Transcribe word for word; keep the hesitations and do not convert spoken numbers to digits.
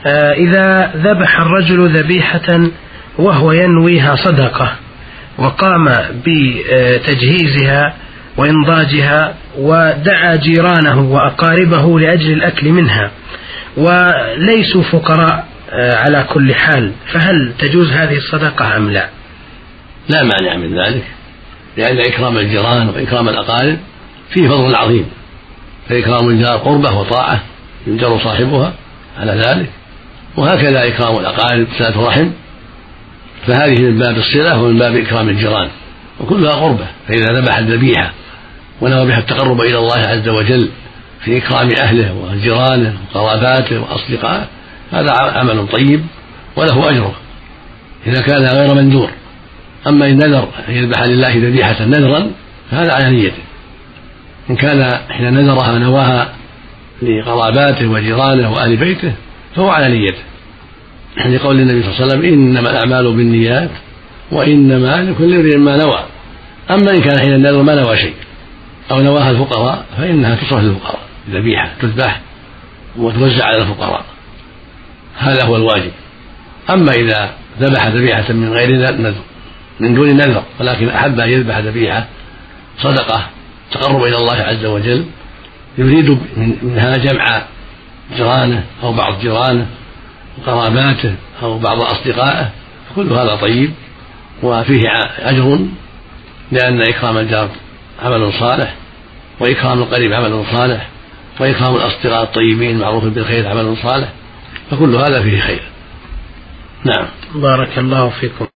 إذا ذبح الرجل ذبيحة وهو ينويها صدقة وقام بتجهيزها وإنضاجها ودعا جيرانه وأقاربه لأجل الأكل منها وليسوا فقراء على كل حال، فهل تجوز هذه الصدقة أم لا؟ لا مانع من ذلك، لأن إكرام الجيران وإكرام الأقارب فيه فضل عظيم، فإكرام الجار قربة وطاعة ينجر صاحبها على ذلك، وهكذا إكرام الأقارب صلة رحم، فهذه من باب الصلة ومن باب إكرام الجيران وكلها قربة. فإذا ذبح الذبيحة ونوى بها التقرب إلى الله عز وجل في إكرام أهله وجيرانه وقراباته وأصدقائه هذا عمل طيب وله أجره إذا كان غير مندور. أما إن نذر أن يذبح لله ذبيحة نذرا فهذا على نيته، إن كان حين نذرها نواها لقراباته وجيرانه وأهل بيته فهو على نيته، لقول النبي صلى الله عليه وسلم إنما الأعمال بالنيات وإنما لكل امرئ ما نوى. أما إن كان حين النذر ما نوى شيء أو نواها الفقراء فإنها تصرف للفقراء، ذبيحة تذبح وتوزع على الفقراء، هذا هو الواجب. أما إذا ذبح ذبيحة من غير نذر من دون نذر ولكن أحب أن يذبح ذبيحة صدقة تقرب إلى الله عز وجل يريد منها جمع جيرانه أو بعض جيرانه وقراباته أو بعض أصدقائه فكل هذا طيب وفيه أجر، لأن إكرام الجار عمل صالح وإكرام القريب عمل صالح وإكرام الأصدقاء الطيبين معروف بالخير عمل صالح، فكل هذا فيه خير. نعم. بارك الله فيكم.